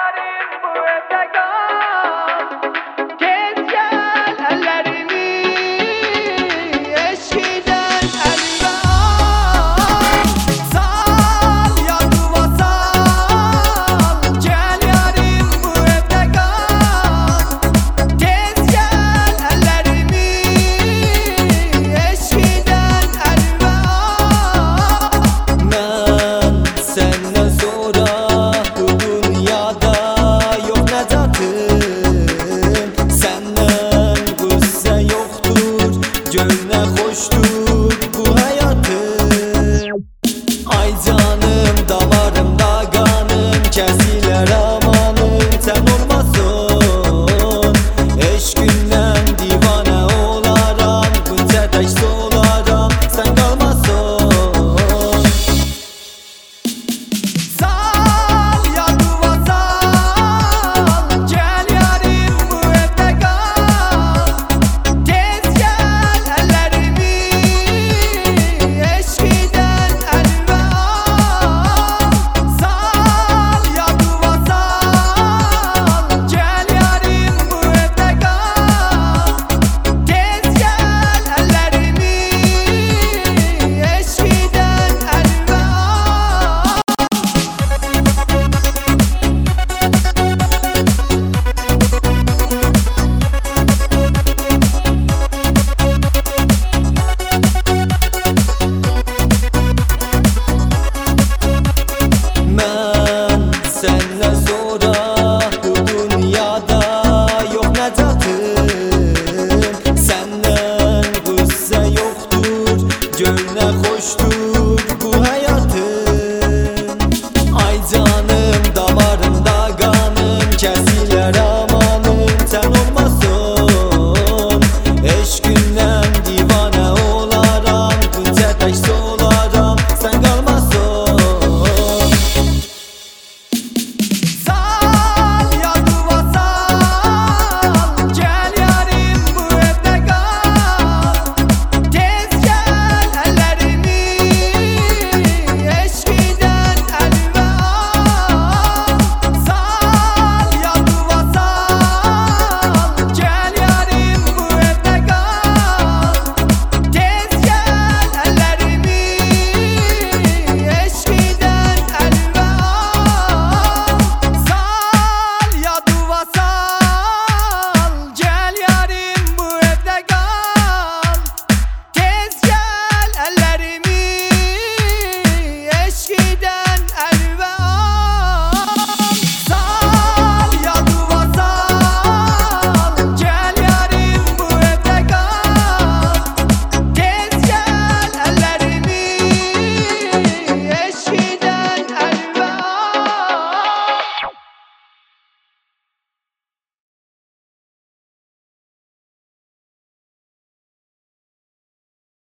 yarim bu evde kal. Tez gel ellerimi eşkiden elime al. Sal yardıma sal. Gel yarim bu evde kal. Tez gel ellerimi eşkiden elime al. Ben senden sonra bu dünyada yok necatım. Senden gusse yoktur, gönle hoştur bu hayatım. Ay canım damarımda kanım kesiler amanım sen olmasın. Eşkünden divane olaram bunca tek solaram sen kalmasın. Sal yardıma sal. Gel yarim bu evde kal. Tez gel ellerimi eşkiden elime al. Sal yardıma sal. Gel yarim bu evde kal. Tez gel ellerimi eşkiden elime al. Ben senden sonra bu dünyada yok necatım. Senden gusse yoktur, gönle hoştur